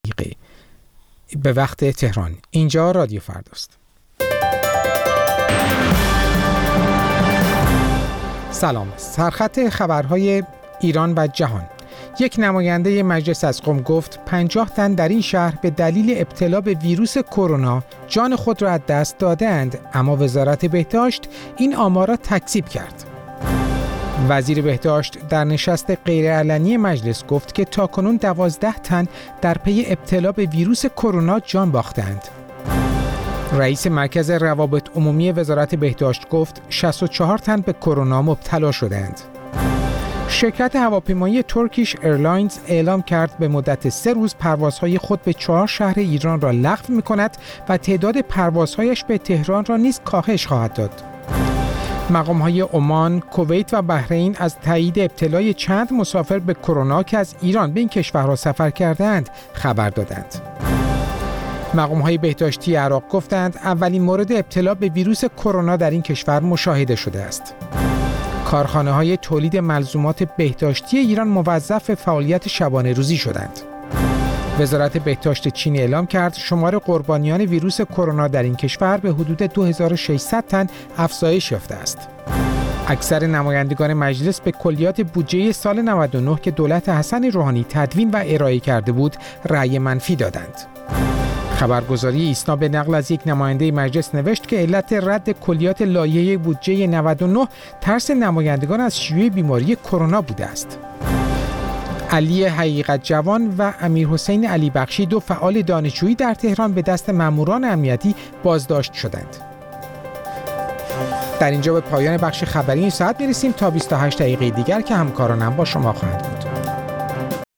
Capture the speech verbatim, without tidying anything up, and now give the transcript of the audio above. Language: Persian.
دقیقه به وقت تهران. اینجا رادیو فرداست. سلام. سرخط خبرهای ایران و جهان. یک نماینده مجلس از قم گفت پنجاه تن در این شهر به دلیل ابتلا به ویروس کرونا جان خود را از دست دادند، اما وزارت بهداشت این آمار را تکذیب کرد. وزیر بهداشت در نشست غیرعلنی مجلس گفت که تاکنون دوازده تن در پی ابتلا به ویروس کرونا جان باختند. رئیس مرکز روابط عمومی وزارت بهداشت گفت شصت و چهار تن به کرونا مبتلا شدند. شرکت هواپیمایی ترکیش ایرلاینز اعلام کرد به مدت سه روز پروازهای خود به چهار شهر ایران را لغو می‌کند و تعداد پروازهایش به تهران را نیز کاهش خواهد داد. مقام‌های عمان، کویت و بحرین از تایید ابتلای چند مسافر به کرونا که از ایران به این کشورها سفر کردند خبر دادند. مقام‌های بهداشتی عراق گفتند اولین مورد ابتلا به ویروس کرونا در این کشور مشاهده شده است. کارخانه‌های تولید ملزومات بهداشتی ایران موظف فعالیت شبانه روزی شدند. وزارت بهداشت چین اعلام کرد شمار قربانیان ویروس کرونا در این کشور به حدود دو هزار و ششصد تن افزایش یافته است. اکثر نمایندگان مجلس به کلیات بودجه سال نود و نه که دولت حسن روحانی تدوین و ارائه کرده بود رأی منفی دادند. خبرگزاری ایسنا به نقل از یک نماینده مجلس نوشت که علت رد کلیات لایحه بودجه نود و نه ترس نمایندگان از شیوع بیماری کرونا بوده است. علی حقیقت جوان و امیرحسین علی بخشی دو فعال دانشجویی در تهران به دست ماموران امنیتی بازداشت شدند. در اینجا به پایان بخش خبری این ساعت میرسیم تا بیست و هشت دقیقه دیگر که همکارانم با شما خواهند بود.